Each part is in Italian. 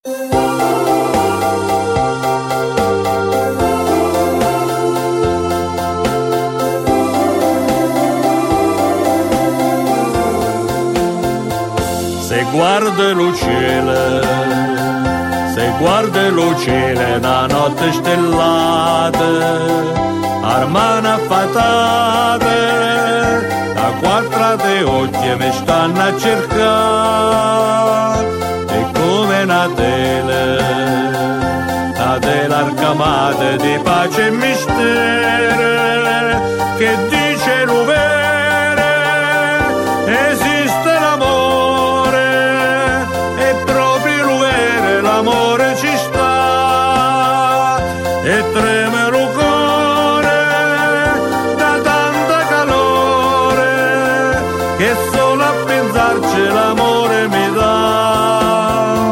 Se guarda lo cielo, se guarda lo cielo da notte stellata, armana fatata, da quattro di occhi mi stanno a cercare, e come Natale, Natale arcamata di pace e mistero, che dice lo vero, esiste l'amore, e proprio lo vero l'amore ci sta, e treme lo cuore da tanta calore, che solo a pensarci l'amore mi dà.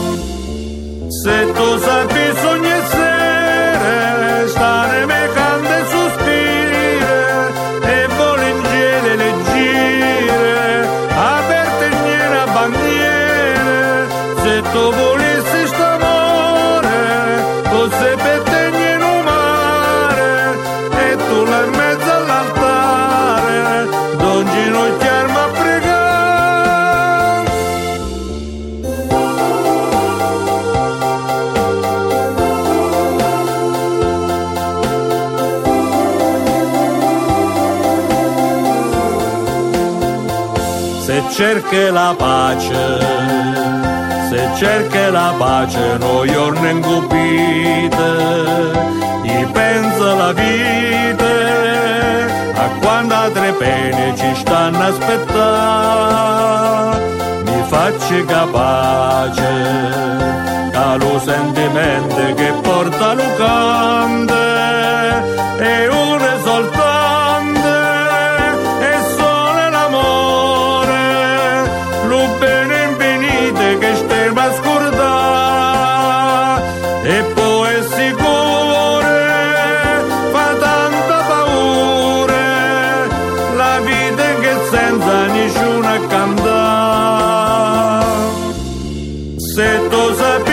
Se tu sapi sogni e sere, stare me canta e sospire, e volentieri le gire, aperte nera bandiere. Se tu volessi st'amore, fosse per te in un mare, e tu là in mezzo all'altare, don ginocchiarmi a pregare. Se cerchi la pace, se cerchi la pace, noi giorni ingupite, gli pensa la vita, a quando altre pene ci stanno a aspettare, mi faccio capace, che lo sentimento che porta lo cante, è una soltanto, è solo l'amore, lo bene infinito che stiamo a scordare, e poi è sicuro, fa tanta paura, la vita che senza nessuno a cantare. Se tu sapi